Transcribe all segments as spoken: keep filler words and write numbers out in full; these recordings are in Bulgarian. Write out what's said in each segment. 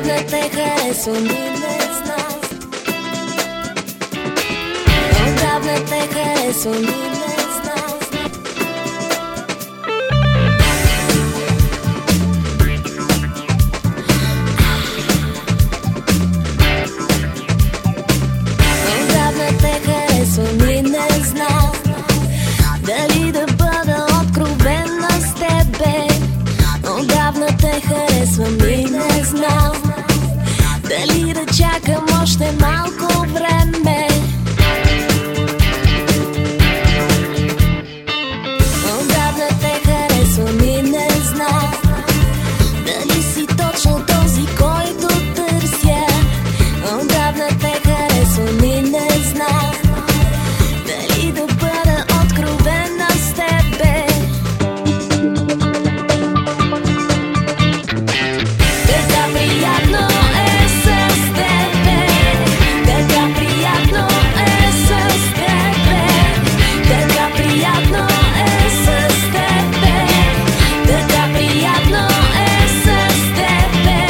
Отдавна те харесвам и не знам. Отдавна те харесвам и не знам. Отдавна те харесвам и не знам дали да бъда откровена с тебе. Отдавна те харесвам и не знам дали да чакам още малко време. Отдавна те харесвам и не знам дали си точно този, който търся. Отдавна те харесвам и не знам дали да бъда откровена с тебе. Така приятно е с тебе, така приятно е с тебе, така приятно е с тебе, така приятно е с тебе.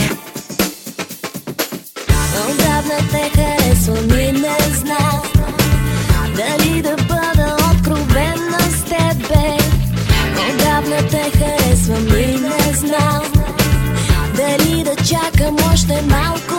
Отдавна те харесвам и не знам дали да бъда откровена с тебе. Отдавна те харесвам и не знам дали да чакам още малко